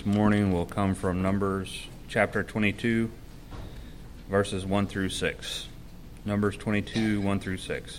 this morning will come from Numbers chapter 22, verses 1 through 6. Numbers 22, 1 through 6.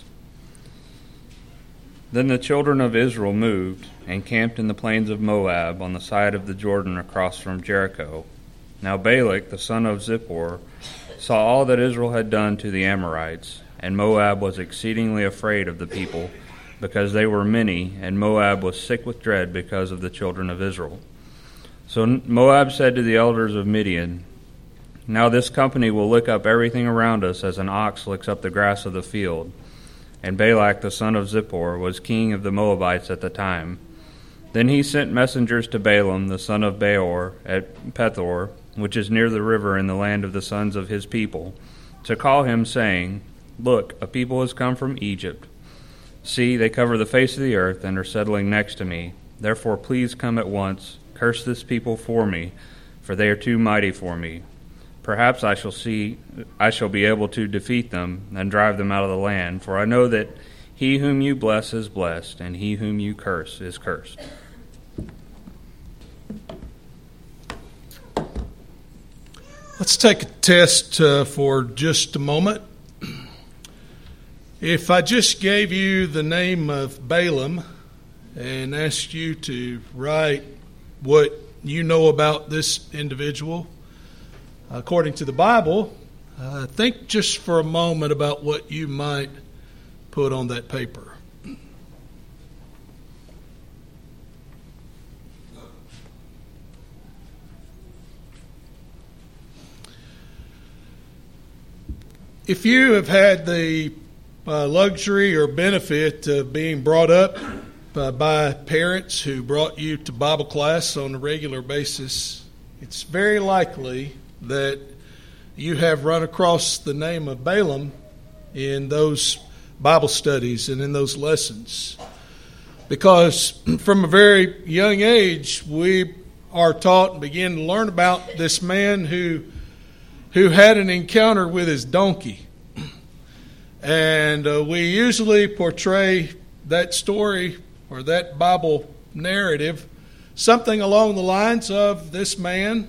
Then the children of Israel moved and camped in the plains of Moab on the side of the Jordan across from Jericho. Now Balak, the son of Zippor, saw all that Israel had done to the Amorites, and Moab was exceedingly afraid of the people, because they were many, and Moab was sick with dread because of the children of Israel. So Moab said to the elders of Midian, "Now this company will lick up everything around us as an ox licks up the grass of the field." And Balak the son of Zippor was king of the Moabites at the time. Then he sent messengers to Balaam the son of Beor at Pethor, which is near the river in the land of the sons of his people, to call him, saying, "Look, a people has come from Egypt. See, they cover the face of the earth and are settling next to me. Therefore please come at once, curse this people for me, for they are too mighty for me. Perhaps I shall be able to defeat them and drive them out of the land, for I know that he whom you bless is blessed, and he whom you curse is cursed." Let's take a test for just a moment. If I just gave you the name of Balaam and asked you to write what you know about this individual, according to the Bible, think just for a moment about what you might put on that paper. If you have had the luxury or benefit of being brought up by parents who brought you to Bible class on a regular basis, it's very likely that you have run across the name of Balaam in those Bible studies and in those lessons. Because from a very young age, we are taught and begin to learn about this man who had an encounter with his donkey. And we usually portray that story or that Bible narrative something along the lines of this man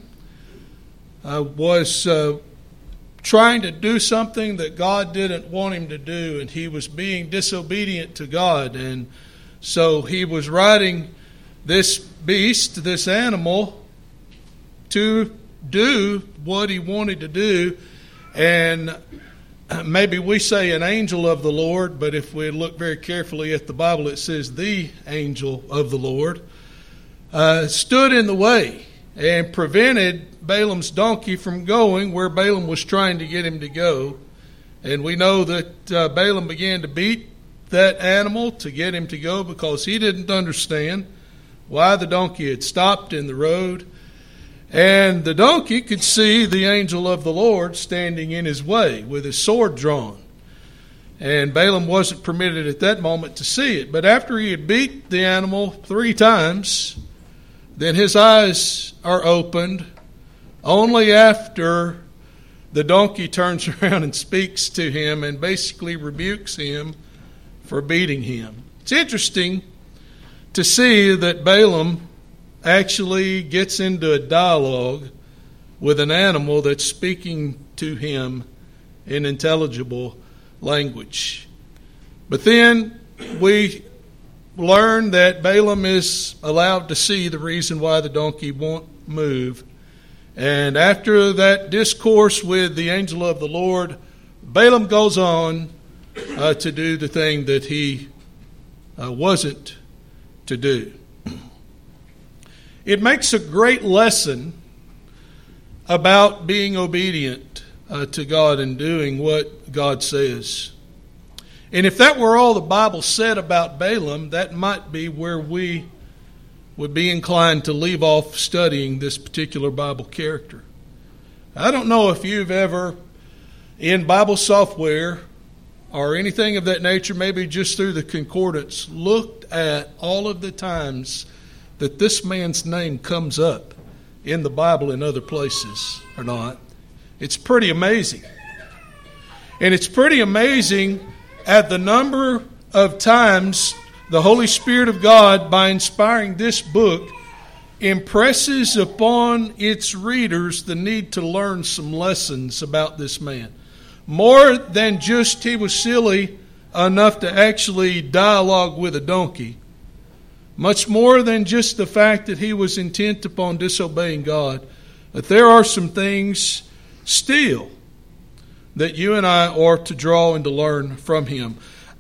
was trying to do something that God didn't want him to do, and he was being disobedient to God. And so he was riding this beast, this animal, to do what he wanted to do. And maybe we say an angel of the Lord, but if we look very carefully at the Bible, it says the angel of the Lord stood in the way and prevented Balaam's donkey from going where Balaam was trying to get him to go. And we know that Balaam began to beat that animal to get him to go because he didn't understand why the donkey had stopped in the road. And the donkey could see the angel of the Lord standing in his way with his sword drawn. And Balaam wasn't permitted at that moment to see it. But after he had beat the animal 3 times, then his eyes are opened only after the donkey turns around and speaks to him and basically rebukes him for beating him. It's interesting to see that Balaam actually gets into a dialogue with an animal that's speaking to him in intelligible language. But then we learn that Balaam is allowed to see the reason why the donkey won't move. And after that discourse with the angel of the Lord, Balaam goes on to do the thing that he wasn't to do. It makes a great lesson about being obedient to God and doing what God says. And if that were all the Bible said about Balaam, that might be where we would be inclined to leave off studying this particular Bible character. I don't know if you've ever, in Bible software or anything of that nature, maybe just through the concordance, looked at all of the times that this man's name comes up in the Bible in other places or not. It's pretty amazing. And it's pretty amazing at the number of times the Holy Spirit of God, by inspiring this book, impresses upon its readers the need to learn some lessons about this man. More than just he was silly enough to actually dialogue with a donkey. Much more than just the fact that he was intent upon disobeying God. But there are some things still that you and I are to draw and to learn from him.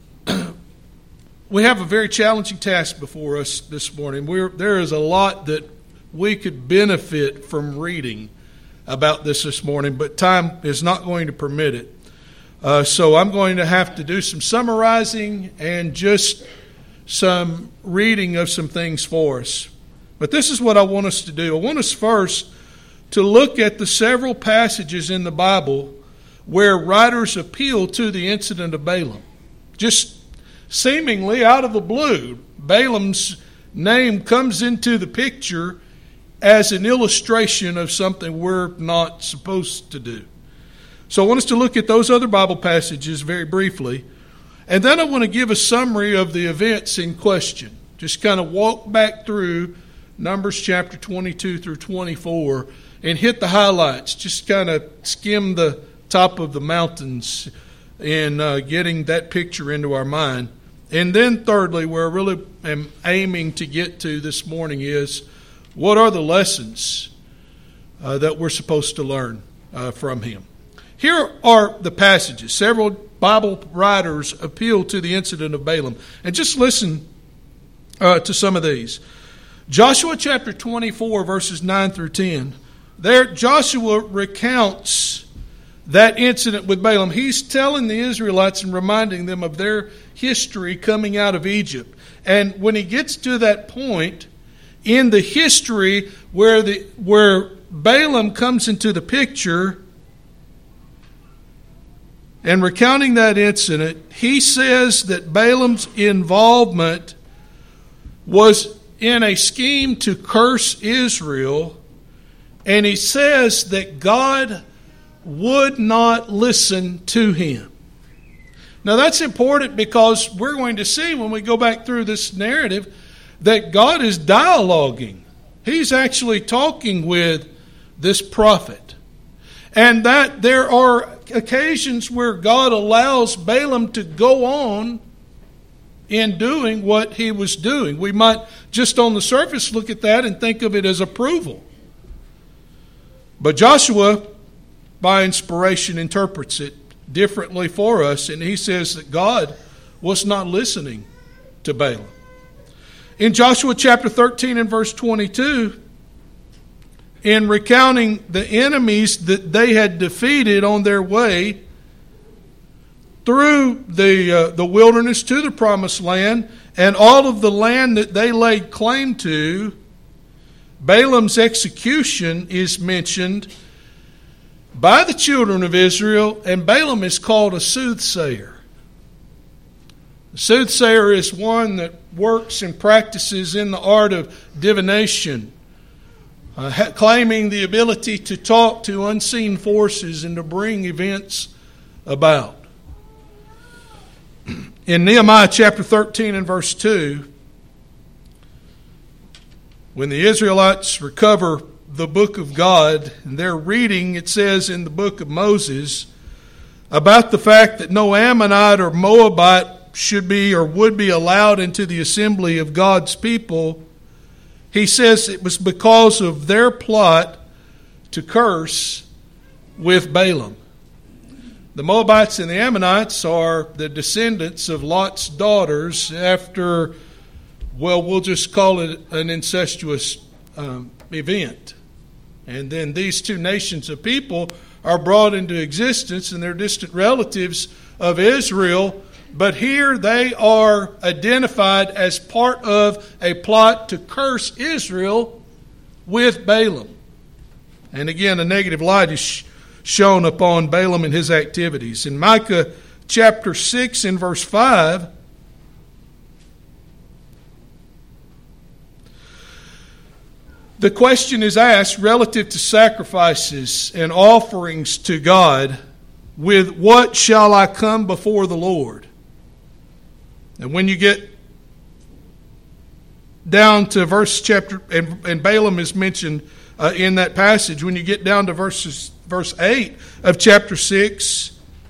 We have a very challenging task before us this morning. There is a lot that we could benefit from reading about this morning, but time is not going to permit it. So I'm going to have to do some summarizing and just some reading of some things for us. But this is what I want us to do. I want us first to look at the several passages in the Bible where writers appeal to the incident of Balaam. Just seemingly out of the blue, Balaam's name comes into the picture as an illustration of something we're not supposed to do. So I want us to look at those other Bible passages very briefly. And then I want to give a summary of the events in question. Just kind of walk back through Numbers chapter 22 through 24 and hit the highlights. Just kind of skim the top of the mountains in getting that picture into our mind. And then thirdly, where I really am aiming to get to this morning is, what are the lessons that we're supposed to learn from him? Here are the passages. Several Bible writers appeal to the incident of Balaam. And just listen to some of these. Joshua chapter 24, verses 9 through 10. There, Joshua recounts that incident with Balaam. He's telling the Israelites and reminding them of their history coming out of Egypt. And when he gets to that point in the history where Balaam comes into the picture and recounting that incident, he says that Balaam's involvement was in a scheme to curse Israel, and he says that God would not listen to him. Now that's important because we're going to see when we go back through this narrative that God is dialoguing. He's actually talking with this prophet. And that there are occasions where God allows Balaam to go on in doing what he was doing. We might just on the surface look at that and think of it as approval. But Joshua, by inspiration, interprets it differently for us, and he says that God was not listening to Balaam. In Joshua chapter 13 and verse 22, in recounting the enemies that they had defeated on their way through the wilderness to the promised land, and all of the land that they laid claim to, Balaam's execution is mentioned by the children of Israel, and Balaam is called a soothsayer. A soothsayer is one that works and practices in the art of divination, claiming the ability to talk to unseen forces and to bring events about. In Nehemiah chapter 13 and verse 2, when the Israelites recover the book of God, and they're reading, it says in the book of Moses, about the fact that no Ammonite or Moabite should be or would be allowed into the assembly of God's people. He says it was because of their plot to curse with Balaam. The Moabites and the Ammonites are the descendants of Lot's daughters after, well, we'll just call it an incestuous event. And then these two nations of people are brought into existence, and they're distant relatives of Israel. But here they are identified as part of a plot to curse Israel with Balaam. And again, a negative light is shone upon Balaam and his activities. In Micah chapter 6 and verse 5, the question is asked relative to sacrifices and offerings to God, with what shall I come before the Lord? And when you get down to and Balaam is mentioned in that passage. When you get down to verse 8 of chapter 6,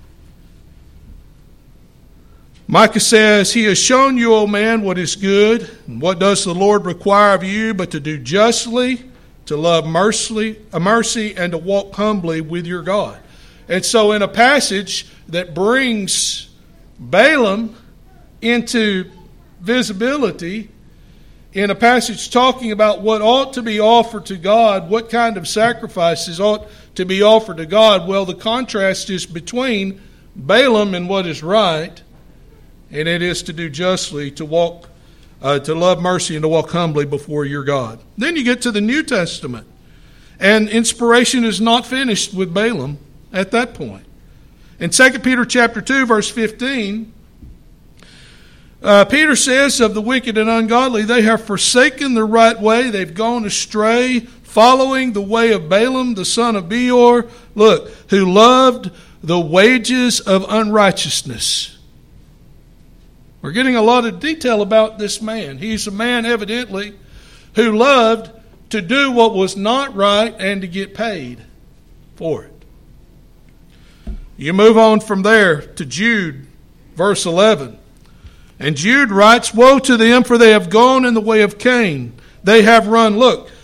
Micah says, "He has shown you, O man, what is good. And what does the Lord require of you but to do justly, to love mercy, and to walk humbly with your God." And so in a passage that brings Balaam into visibility, in a passage talking about what ought to be offered to God, what kind of sacrifices ought to be offered to God, well, the contrast is between Balaam and what is right, and it is to do justly, to love mercy, and to walk humbly before your God. Then you get to the New Testament, and inspiration is not finished with Balaam at that point. In 2 Peter chapter 2, verse 15, Peter says of the wicked and ungodly, they have forsaken the right way, they've gone astray, following the way of Balaam, the son of Beor, look, who loved the wages of unrighteousness. We're getting a lot of detail about this man. He's a man, evidently, who loved to do what was not right and to get paid for it. You move on from there to Jude, verse 11. And Jude writes, "Woe to them, for they have gone in the way of Cain. They have run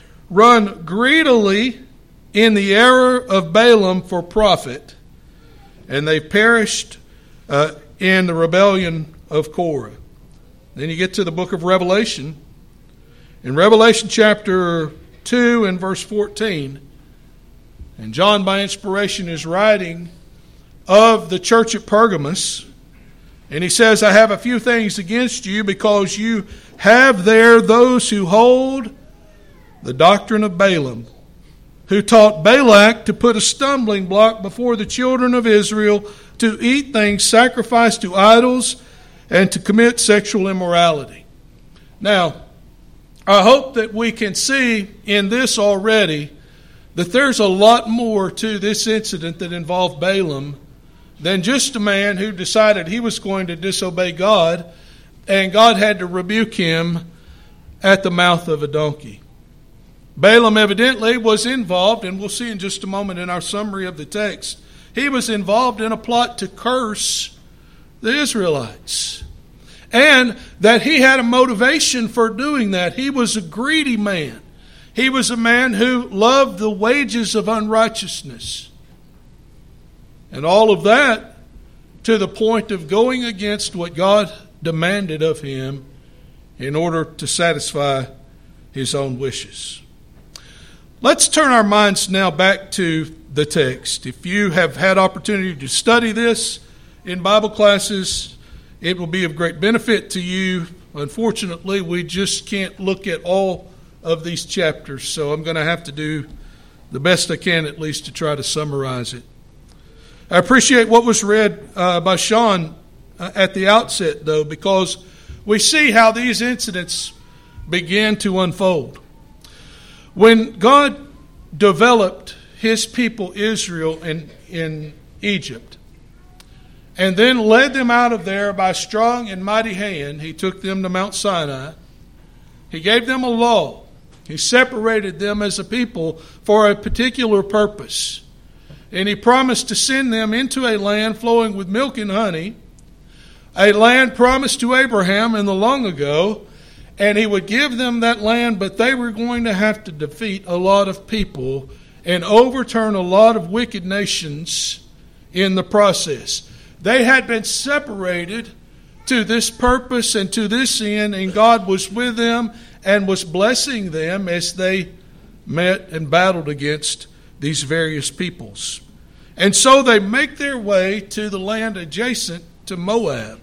greedily in the error of Balaam for profit, and they perished in the rebellion of Korah." Then you get to the book of Revelation. In Revelation chapter 2 and verse 14, and John by inspiration is writing of the church at Pergamos, and he says, "I have a few things against you, because you have there those who hold the doctrine of Balaam, who taught Balak to put a stumbling block before the children of Israel, to eat things sacrificed to idols, and to commit sexual immorality." Now, I hope that we can see in this already that there's a lot more to this incident that involved Balaam than just a man who decided he was going to disobey God, and God had to rebuke him at the mouth of a donkey. Balaam evidently was involved, and we'll see in just a moment in our summary of the text, he was involved in a plot to curse the Israelites. And that he had a motivation for doing that. He was a greedy man. He was a man who loved the wages of unrighteousness. And all of that to the point of going against what God demanded of him in order to satisfy his own wishes. Let's turn our minds now back to the text. If you have had opportunity to study this in Bible classes, it will be of great benefit to you. Unfortunately, we just can't look at all of these chapters, so I'm going to have to do the best I can, at least, to try to summarize it. I appreciate what was read by Sean at the outset, though, because we see how these incidents began to unfold. When God developed his people Israel in Egypt, and then led them out of there by strong and mighty hand, he took them to Mount Sinai. He gave them a law. He separated them as a people for a particular purpose. And he promised to send them into a land flowing with milk and honey, a land promised to Abraham in the long ago, and he would give them that land, but they were going to have to defeat a lot of people and overturn a lot of wicked nations in the process. They had been separated to this purpose and to this end, and God was with them and was blessing them as they met and battled against these various peoples. And so they make their way to the land adjacent to Moab,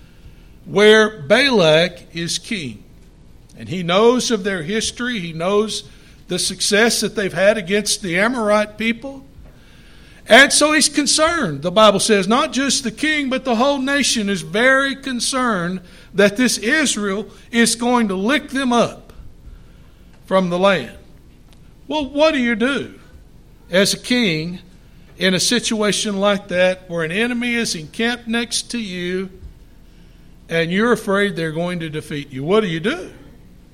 where Balak is king. And he knows of their history. He knows the success that they've had against the Amorite people. And so he's concerned, the Bible says, not just the king, but the whole nation is very concerned that this Israel is going to lick them up from the land. Well, what do you do as a king in a situation like that where an enemy is encamped next to you and you're afraid they're going to defeat you? What do you do?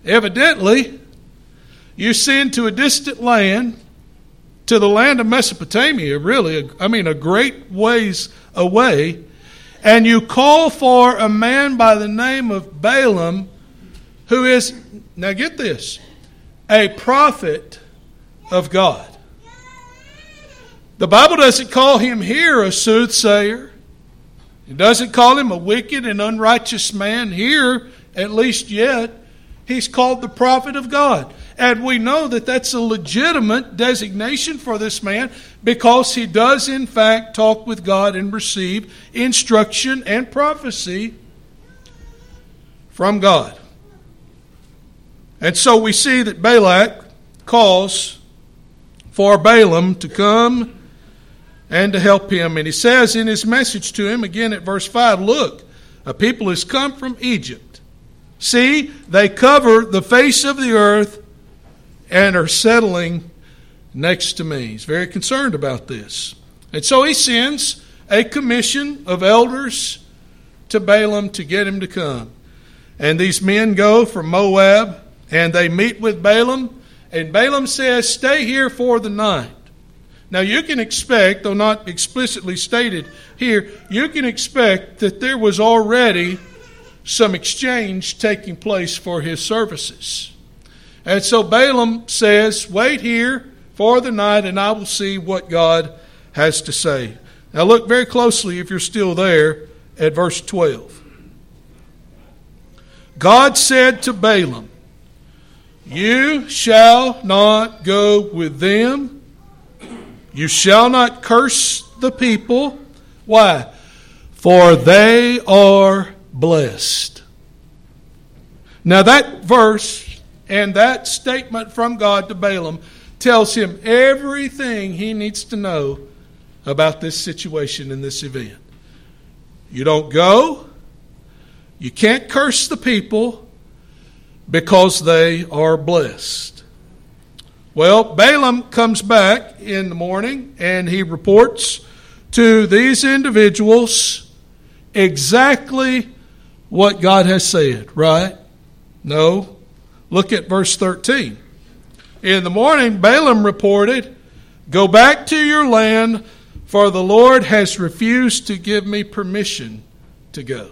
Evidently, you send to a distant land, to the land of Mesopotamia, really, a great ways away, and you call for a man by the name of Balaam, who is, now get this, a prophet of God. The Bible doesn't call him here a soothsayer. It doesn't call him a wicked and unrighteous man here, at least yet. He's called the prophet of God. And we know that that's a legitimate designation for this man because he does in fact talk with God and receive instruction and prophecy from God. And so we see that Balak calls for Balaam to come and to help him. And he says in his message to him, again at verse 5, look, a people has come from Egypt. See, they cover the face of the earth and are settling next to me. He's very concerned about this. And so he sends a commission of elders to Balaam to get him to come. And these men go from Moab and they meet with Balaam. And Balaam says, stay here for the night. Now you can expect, though not explicitly stated here, you can expect that there was already some exchange taking place for his services. And so Balaam says, wait here for the night and I will see what God has to say. Now look very closely, if you're still there, at verse 12. God said to Balaam, you shall not go with them. You shall not curse the people. Why? For they are blessed. Now that verse and that statement from God to Balaam tells him everything he needs to know about this situation and this event. You don't go. You can't curse the people because they are blessed. Well, Balaam comes back in the morning and he reports to these individuals exactly what God has said, right? No. Look at verse 13. In the morning, Balaam reported, go back to your land, for the Lord has refused to give me permission to go.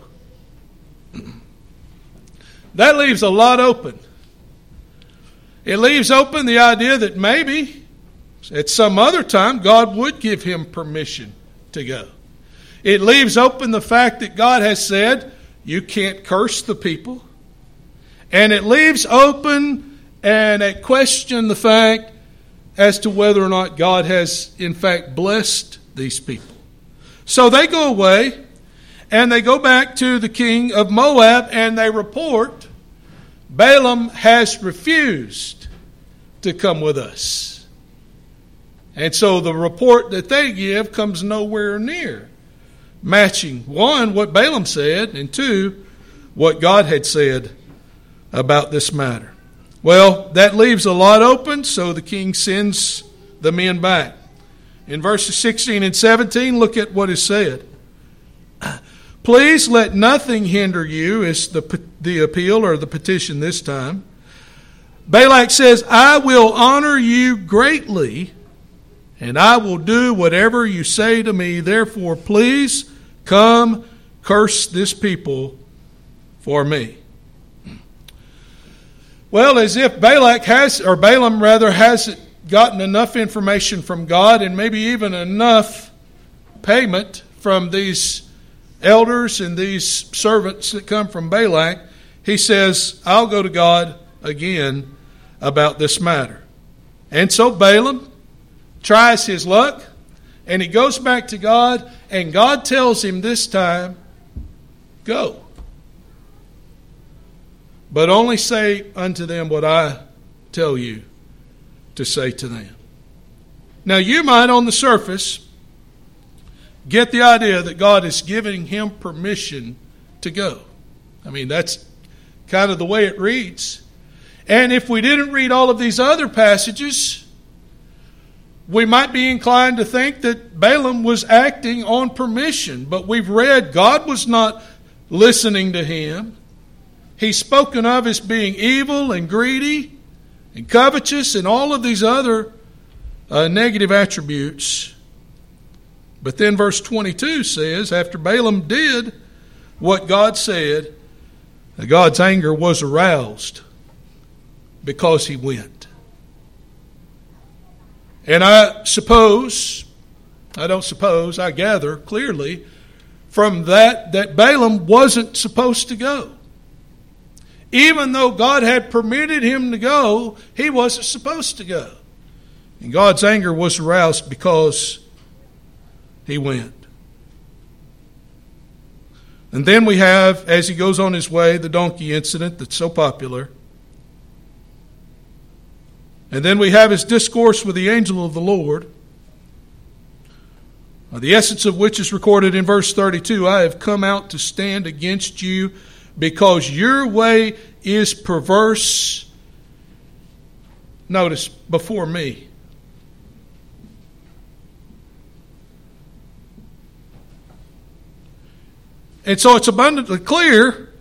That leaves a lot open. It leaves open the idea that maybe at some other time God would give him permission to go. It leaves open the fact that God has said you can't curse the people. And it leaves open and at question the fact as to whether or not God has in fact blessed these people. So they go away and they go back to the king of Moab and they report Balaam has refused to come with us. And so the report that they give comes nowhere near matching, one, what Balaam said, and two, what God had said about this matter. Well, that leaves a lot open, so the king sends the men back. In verses 16 and 17, look at what is said. Please let nothing hinder you, is the appeal or the petition this time. Balak says, I will honor you greatly, and I will do whatever you say to me. Therefore, please come curse this people for me. Well, as if Balaam hasn't gotten enough information from God and maybe even enough payment from these elders and these servants that come from Balak, he says, I'll go to God again about this matter. And so Balaam tries his luck and he goes back to God and God tells him this time, go. But only say unto them what I tell you to say to them. Now you might on the surface get the idea that God is giving him permission to go. I mean, that's kind of the way it reads. And if we didn't read all of these other passages, we might be inclined to think that Balaam was acting on permission. But we've read God was not listening to him. He's spoken of as being evil and greedy and covetous and all of these other negative attributes. But then verse 22 says, after Balaam did what God said, God's anger was aroused because he went. And I gather clearly from that Balaam wasn't supposed to go. Even though God had permitted him to go, he wasn't supposed to go. And God's anger was aroused because he went. And then we have, as he goes on his way, the donkey incident that's so popular. And then we have his discourse with the angel of the Lord, the essence of which is recorded in verse 32. I have come out to stand against you because your way is perverse. Notice, before me. And so it's abundantly clear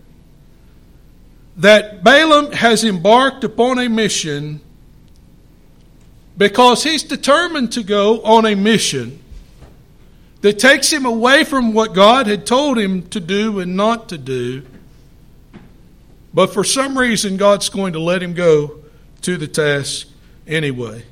that Balaam has embarked upon a mission because he's determined to go on a mission that takes him away from what God had told him to do and not to do. But for some reason, God's going to let him go to the task anyway.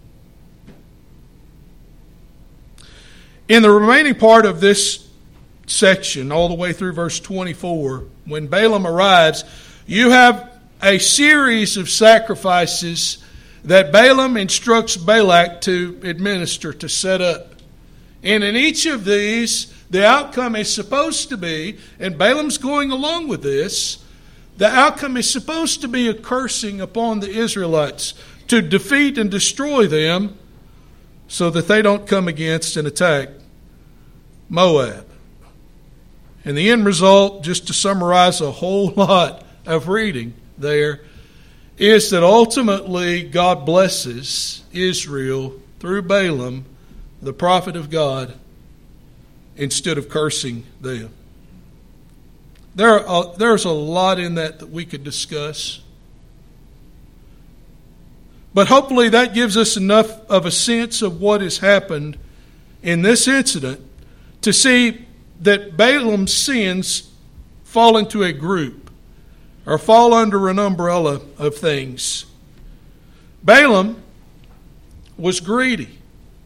In the remaining part of this section, all the way through verse 24, when Balaam arrives, you have a series of sacrifices that Balaam instructs Balak to administer, to set up. And in each of these, the outcome is supposed to be, and Balaam's going along with this, the outcome is supposed to be a cursing upon the Israelites to defeat and destroy them so that they don't come against and attack Moab. And the end result, just to summarize a whole lot of reading there, is that ultimately God blesses Israel through Balaam, the prophet of God, instead of cursing them. There's a lot in that we could discuss. But hopefully that gives us enough of a sense of what has happened in this incident to see that Balaam's sins fall into a group or fall under an umbrella of things. Balaam was greedy.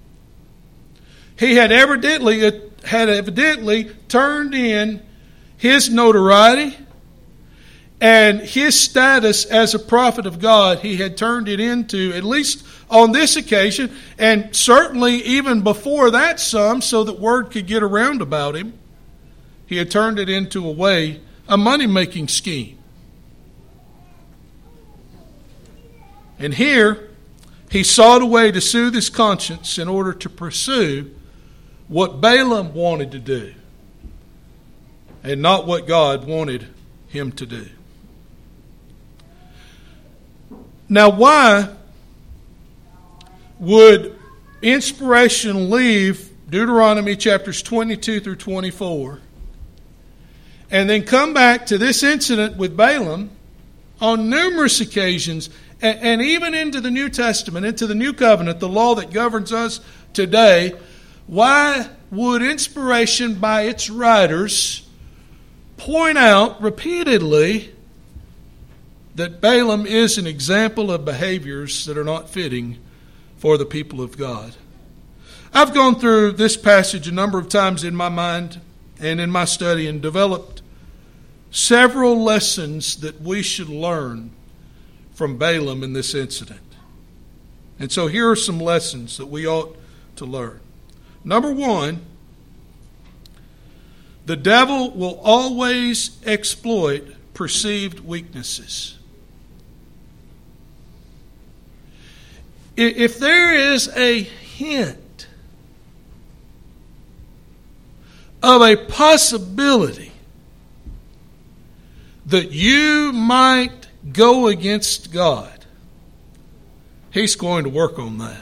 He had evidently turned in his notoriety and his status as a prophet of God. He had turned it into, at least on this occasion, and certainly even before that some, so that word could get around about him. He had turned it into a money-making scheme. And here, he sought a way to soothe his conscience in order to pursue what Balaam wanted to do and not what God wanted him to do. Now, why would inspiration leave Deuteronomy chapters 22 through 24 and then come back to this incident with Balaam on numerous occasions, and even into the New Testament, into the New Covenant, the law that governs us today? Why would inspiration by its writers point out repeatedly that Balaam is an example of behaviors that are not fitting for the people of God? I've gone through this passage a number of times in my mind and in my study and developed several lessons that we should learn from Balaam in this incident. And so here are some lessons that we ought to learn. Number one, the devil will always exploit perceived weaknesses. If there is a hint of a possibility that you might go against God, he's going to work on that.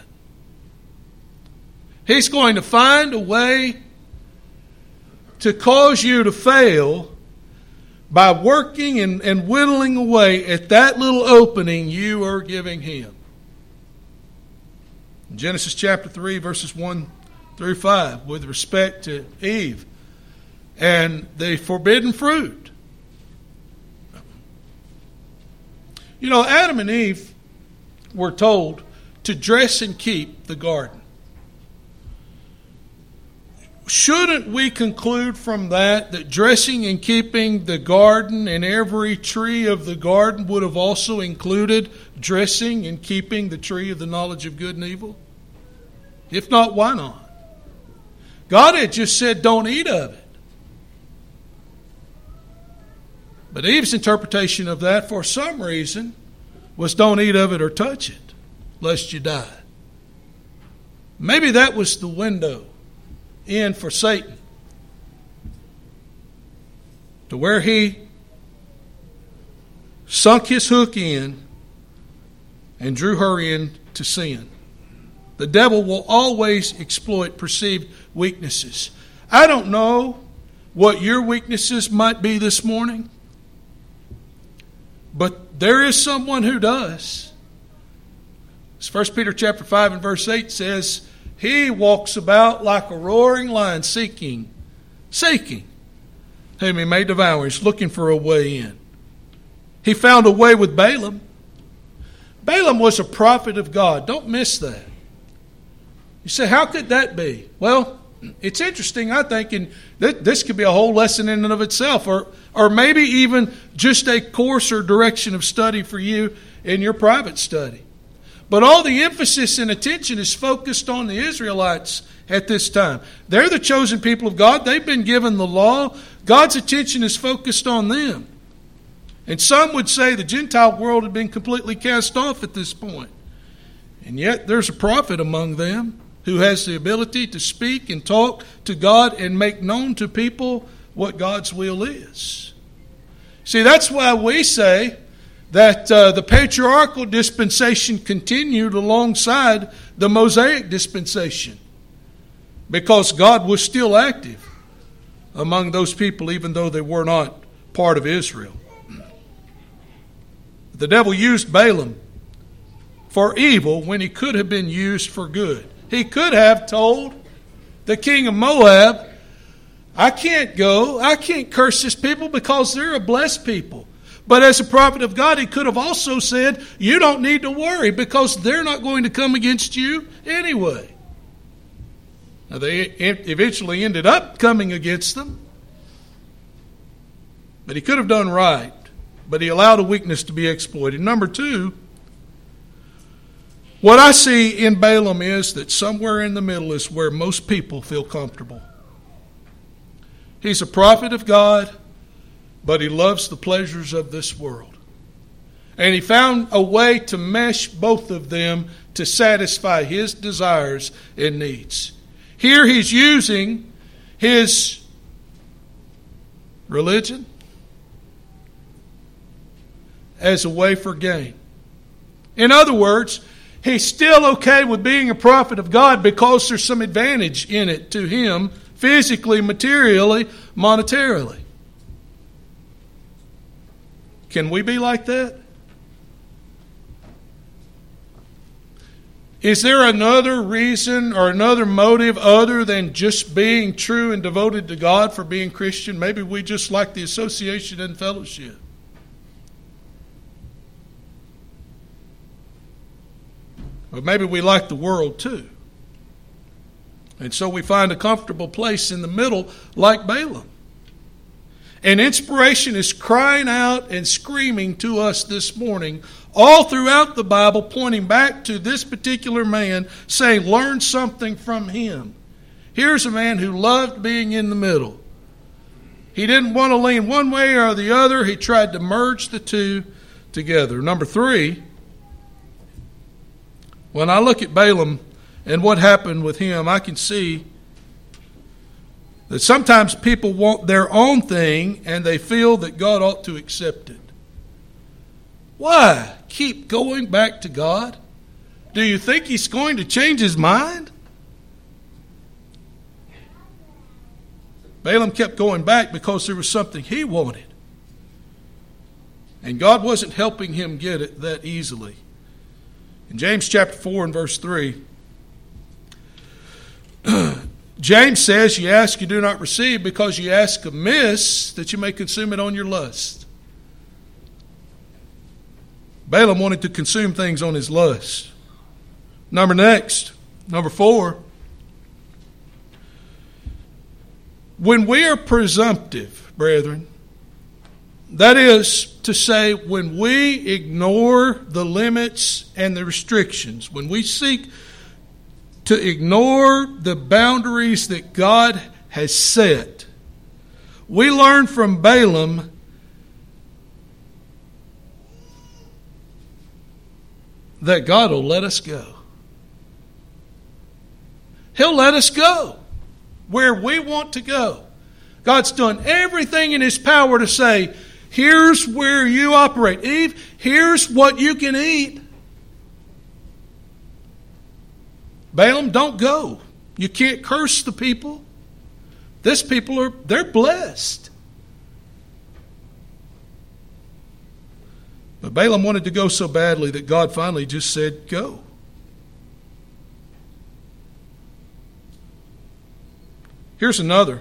He's going to find a way to cause you to fail by working and whittling away at that little opening you are giving him. In Genesis chapter 3, verses 1 through 5, with respect to Eve and the forbidden fruit. You know, Adam and Eve were told to dress and keep the garden. Shouldn't we conclude from that dressing and keeping the garden and every tree of the garden would have also included dressing and keeping the tree of the knowledge of good and evil? If not, why not? God had just said, don't eat of it. But Eve's interpretation of that, for some reason, was don't eat of it or touch it, lest you die. Maybe that was the window in for Satan, to where he sunk his hook in and drew her in to sin. The devil will always exploit perceived weaknesses. I don't know what your weaknesses might be this morning, but there is someone who does. As 1 Peter chapter 5 and verse 8 says, he walks about like a roaring lion, seeking whom he may devour. He's looking for a way in. He found a way with Balaam. Balaam was a prophet of God. Don't miss that. You say, how could that be? Well, it's interesting, I think, and this could be a whole lesson in and of itself, or maybe even just a course or direction of study for you in your private study. But all the emphasis and attention is focused on the Israelites at this time. They're the chosen people of God. They've been given the law. God's attention is focused on them. And some would say the Gentile world had been completely cast off at this point. And yet there's a prophet among them who has the ability to speak and talk to God and make known to people what God's will is. See, that's why we say that the patriarchal dispensation continued alongside the Mosaic dispensation, because God was still active among those people even though they were not part of Israel. The devil used Balaam for evil when he could have been used for good. He could have told the king of Moab, I can't go, I can't curse this people because they're a blessed people. But as a prophet of God, he could have also said, you don't need to worry because they're not going to come against you anyway. Now, they eventually ended up coming against them. But he could have done right. But he allowed a weakness to be exploited. Number two, what I see in Balaam is that somewhere in the middle is where most people feel comfortable. He's a prophet of God, but he loves the pleasures of this world. And he found a way to mesh both of them to satisfy his desires and needs. Here he's using his religion as a way for gain. In other words, he's still okay with being a prophet of God because there's some advantage in it to him, physically, materially, monetarily. Can we be like that? Is there another reason or another motive other than just being true and devoted to God for being Christian? Maybe we just like the association and fellowship. Or maybe we like the world too. And so we find a comfortable place in the middle like Balaam. And inspiration is crying out and screaming to us this morning, all throughout the Bible, pointing back to this particular man, saying, learn something from him. Here's a man who loved being in the middle. He didn't want to lean one way or the other. He tried to merge the two together. Number three, when I look at Balaam and what happened with him, I can see that sometimes people want their own thing and they feel that God ought to accept it. Why keep going back to God? Do you think he's going to change his mind? Balaam kept going back because there was something he wanted. And God wasn't helping him get it that easily. In James chapter 4 and verse 3, James says, "You ask, you do not receive, because you ask amiss, that you may consume it on your lust." Balaam wanted to consume things on his lust. Number 4. When we are presumptive, brethren, that is to say, when we ignore the limits and the restrictions, when we seek to ignore the boundaries that God has set, we learn from Balaam that God will let us go. He'll let us go where we want to go. God's done everything in His power to say, here's where you operate. Eve, here's what you can eat. Balaam, don't go. You can't curse the people. This people they're blessed. But Balaam wanted to go so badly that God finally just said, go. Here's another.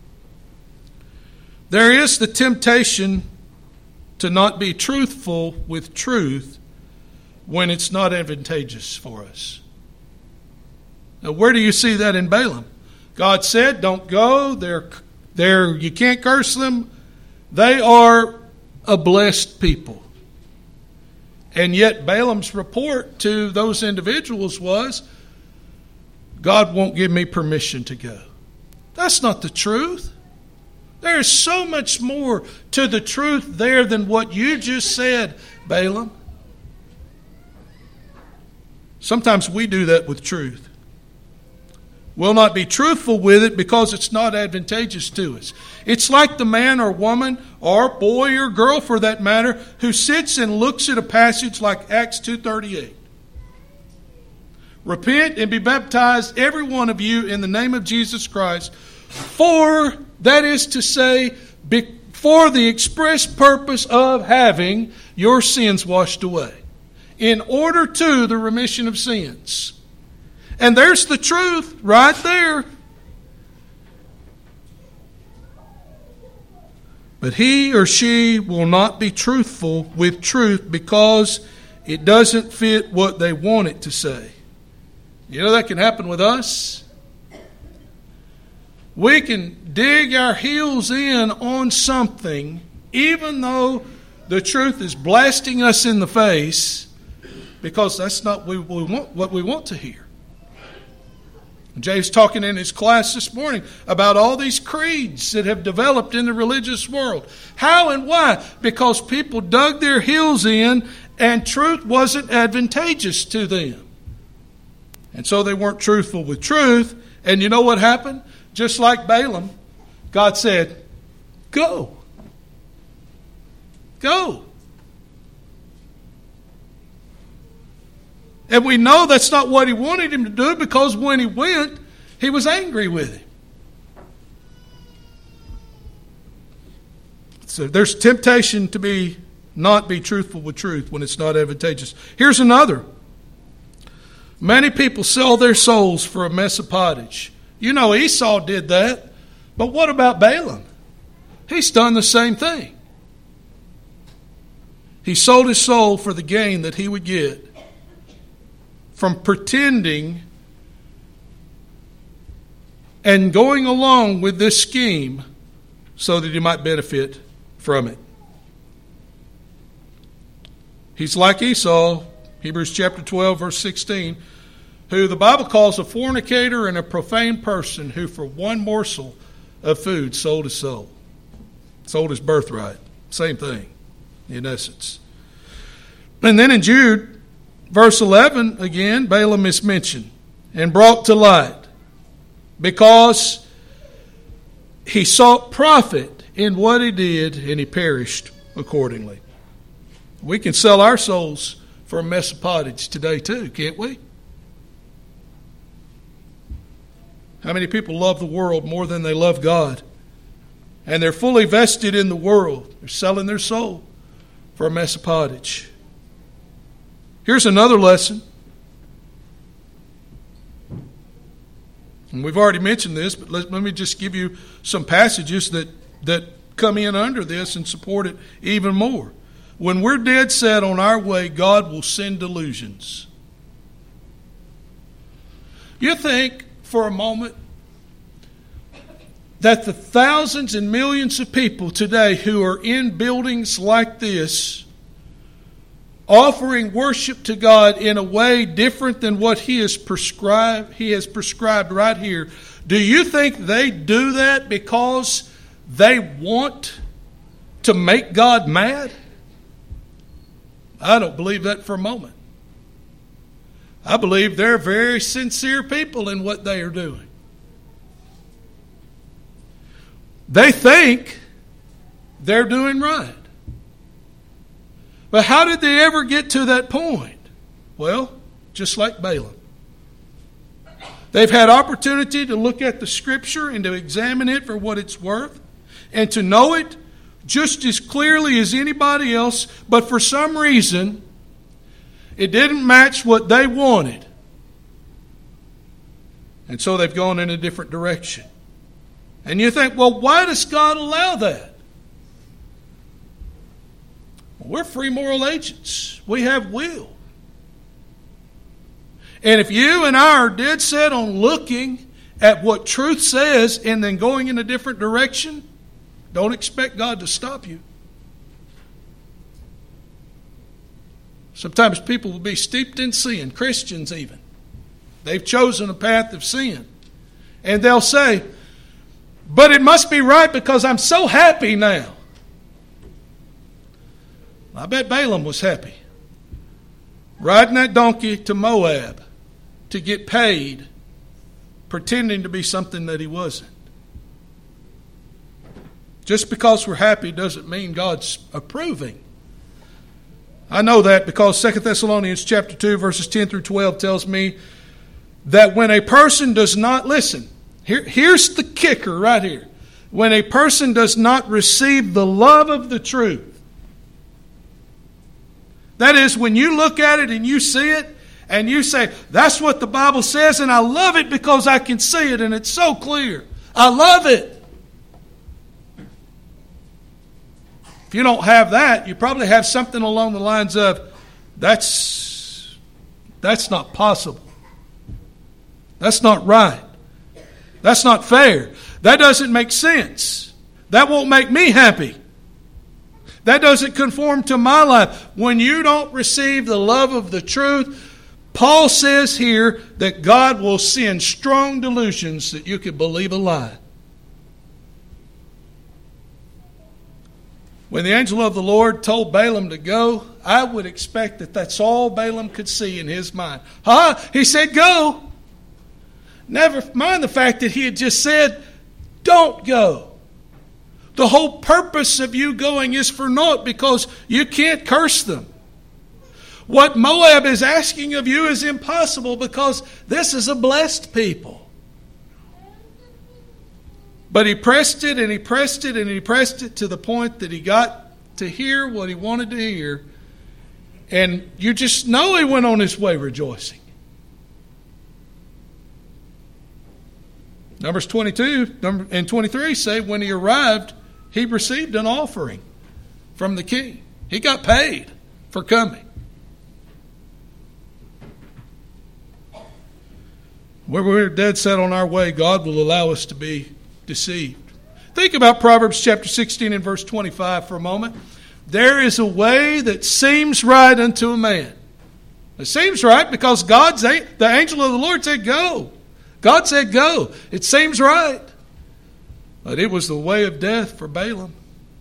There is the temptation to not be truthful with truth when it's not advantageous for us. Now, where do you see that in Balaam? God said, don't go. You can't curse them. They are a blessed people. And yet Balaam's report to those individuals was, God won't give me permission to go. That's not the truth. There is so much more to the truth there than what you just said, Balaam. Sometimes we do that with truth. We'll not be truthful with it because it's not advantageous to us. It's like the man or woman or boy or girl for that matter who sits and looks at a passage like Acts 2:38. Repent and be baptized, every one of you, in the name of Jesus Christ, for, that is to say, for the express purpose of having your sins washed away, in order to the remission of sins. And there's the truth right there. But he or she will not be truthful with truth because it doesn't fit what they want it to say. You know that can happen with us. We can dig our heels in on something even though the truth is blasting us in the face because that's not what we want to hear. Jay's talking in his class this morning about all these creeds that have developed in the religious world. How and why? Because people dug their heels in and truth wasn't advantageous to them. And so they weren't truthful with truth. And you know what happened? Just like Balaam, God said, go. Go. And we know that's not what He wanted him to do because when he went, He was angry with him. So there's temptation to not be truthful with truth when it's not advantageous. Here's another. Many people sell their souls for a mess of pottage. You know Esau did that. But what about Balaam? He's done the same thing. He sold his soul for the gain that he would get from pretending and going along with this scheme so that he might benefit from it. He's like Esau, Hebrews chapter 12, verse 16, who the Bible calls a fornicator and a profane person who for one morsel of food sold his soul, sold his birthright. Same thing, in essence. And then in Jude, verse 11, again, Balaam is mentioned and brought to light because he sought profit in what he did and he perished accordingly. We can sell our souls for a mess of pottage today too, can't we? How many people love the world more than they love God? And they're fully vested in the world. They're selling their soul for a mess of pottage. Here's another lesson. And we've already mentioned this, but let me just give you some passages that come in under this and support it even more. When we're dead set on our way, God will send delusions. You think for a moment that the thousands and millions of people today who are in buildings like this, offering worship to God in a way different than what He has prescribed right here, do you think they do that because they want to make God mad? I don't believe that for a moment. I believe they're very sincere people in what they are doing. They think they're doing right. But how did they ever get to that point? Well, just like Balaam. They've had opportunity to look at the Scripture and to examine it for what it's worth and to know it just as clearly as anybody else, but for some reason, it didn't match what they wanted. And so they've gone in a different direction. And you think, well, why does God allow that? Well, we're free moral agents. We have will. And if you and I are dead set on looking at what truth says and then going in a different direction, don't expect God to stop you. Sometimes people will be steeped in sin, Christians even. They've chosen a path of sin. And they'll say, but it must be right because I'm so happy now. I bet Balaam was happy. Riding that donkey to Moab to get paid, pretending to be something that he wasn't. Just because we're happy doesn't mean God's approving. I know that because 2 Thessalonians chapter 2, verses 10 through 12 tells me that when a person does not listen, here's the kicker right here. When a person does not receive the love of the truth, that is, when you look at it and you see it, and you say, that's what the Bible says, and I love it because I can see it, and it's so clear. I love it. If you don't have that, you probably have something along the lines of, that's not possible. That's not right. That's not fair. That doesn't make sense. That won't make me happy. That doesn't conform to my life. When you don't receive the love of the truth, Paul says here that God will send strong delusions that you could believe a lie. When the angel of the Lord told Balaam to go, I would expect that that's all Balaam could see in his mind. He said, go. Never mind the fact that he had just said, don't go. The whole purpose of you going is for naught because you can't curse them. What Moab is asking of you is impossible because this is a blessed people. But he pressed it and he pressed it and he pressed it to the point that he got to hear what he wanted to hear. And you just know he went on his way rejoicing. Numbers 22 and 23 say when he arrived, he received an offering from the king. He got paid for coming. Where we're dead set on our way, God will allow us to be deceived. Think about Proverbs chapter 16 and verse 25 for a moment. There is a way that seems right unto a man. It seems right because the angel of the Lord said go. God said go. It seems right. But it was the way of death for Balaam.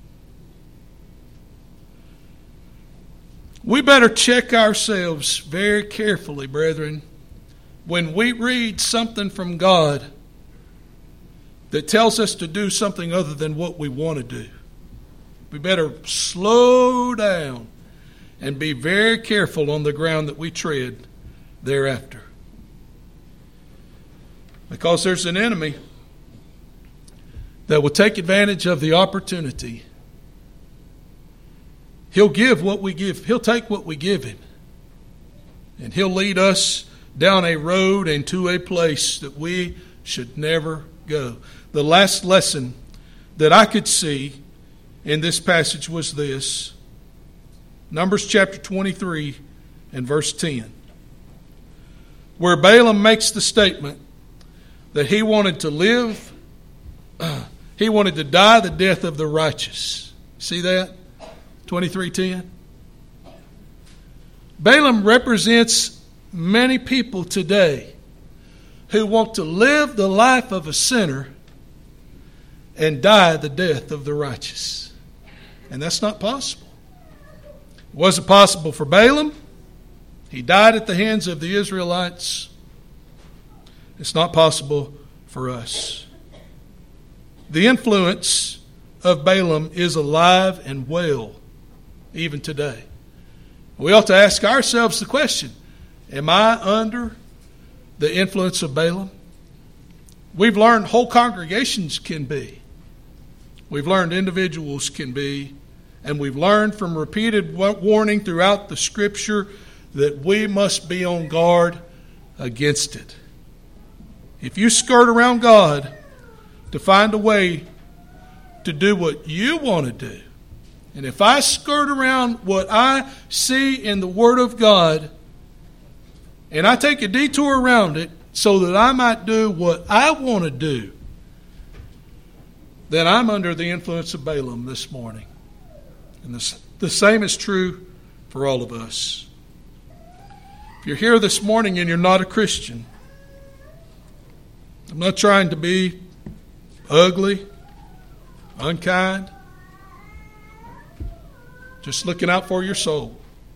We better check ourselves very carefully, brethren, when we read something from God that tells us to do something other than what we want to do. We better slow down and be very careful on the ground that we tread thereafter. Because there's an enemy that will take advantage of the opportunity He'll give what we give. He'll take what we give him. And he'll lead us down a road and to a place that we should never go. The last lesson that I could see in this passage was this. Numbers chapter 23 and verse 10. Where Balaam makes the statement that he wanted to live, he wanted to die the death of the righteous. See that? 23:10. Balaam represents many people today who want to live the life of a sinner and die the death of the righteous. And that's not possible. It wasn't possible for Balaam. He died at the hands of the Israelites. It's not possible for us. The influence of Balaam is alive and well even today. We ought to ask ourselves the question, am I under the influence of Balaam? We've learned whole congregations can be. We've learned individuals can be. And we've learned from repeated warning throughout the Scripture that we must be on guard against it. If you skirt around God to find a way to do what you want to do, and if I skirt around what I see in the Word of God, and I take a detour around it so that I might do what I want to do, then I'm under the influence of Balaam this morning. And the same is true for all of us. If you're here this morning and you're not a Christian, I'm not trying to be ugly, unkind, just looking out for your soul.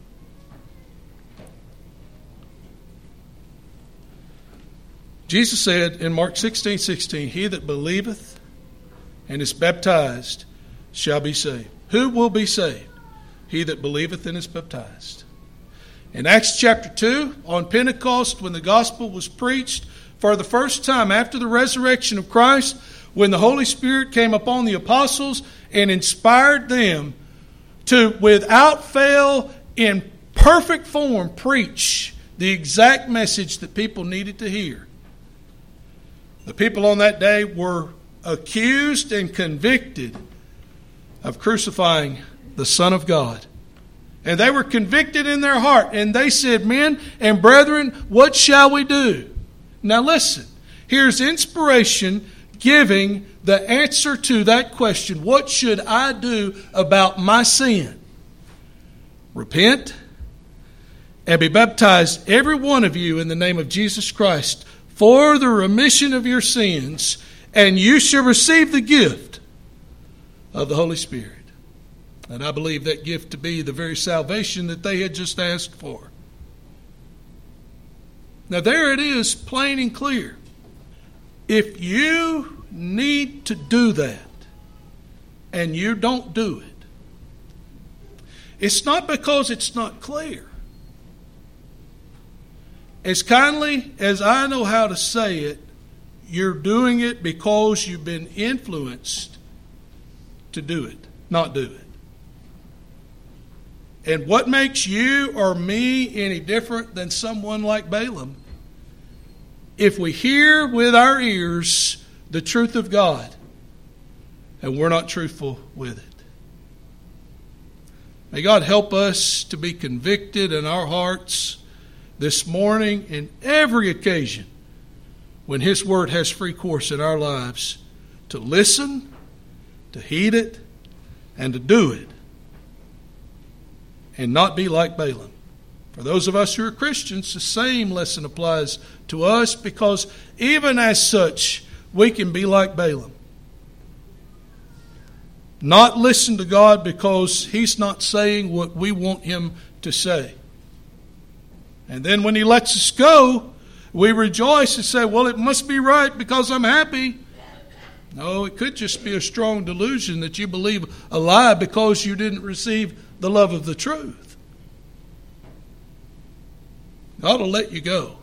Jesus said in Mark 16:16, he that believeth and is baptized shall be saved. Who will be saved? He that believeth and is baptized. In Acts chapter 2, on Pentecost, when the gospel was preached for the first time after the resurrection of Christ, when the Holy Spirit came upon the apostles and inspired them to, without fail, in perfect form, preach the exact message that people needed to hear. The people on that day were accused and convicted of crucifying the Son of God. And they were convicted in their heart. And they said, men and brethren, what shall we do? Now listen, here's inspiration giving the answer to that question. What should I do about my sin? Repent and be baptized, every one of you, in the name of Jesus Christ, for the remission of your sins, and you shall receive the gift of the Holy Spirit. And I believe that gift to be the very salvation that they had just asked for. Now there it is, plain and clear. If you need to do that and you don't do it, it's not because it's not clear. As kindly as I know how to say it, you're doing it because you've been influenced to do it, not do it. And what makes you or me any different than someone like Balaam? If we hear with our ears the truth of God and we're not truthful with it. May God help us to be convicted in our hearts this morning and every occasion when His Word has free course in our lives, to listen, to heed it, and to do it, and not be like Balaam. For those of us who are Christians, the same lesson applies to us, because even as such, we can be like Balaam. Not listen to God because He's not saying what we want Him to say. And then when He lets us go, we rejoice and say, well, it must be right because I'm happy. No, it could just be a strong delusion that you believe a lie because you didn't receive the love of the truth. God will let you go.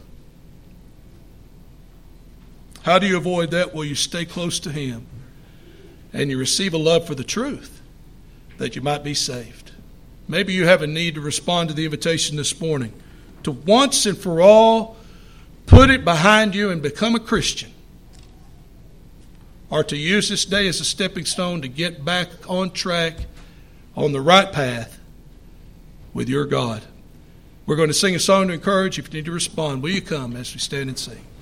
How do you avoid that? Well, you stay close to Him and you receive a love for the truth that you might be saved. Maybe you have a need to respond to the invitation this morning to once and for all put it behind you and become a Christian, or to use this day as a stepping stone to get back on track, on the right path with your God. We're going to sing a song to encourage. If you need to respond, will you come as we stand and sing?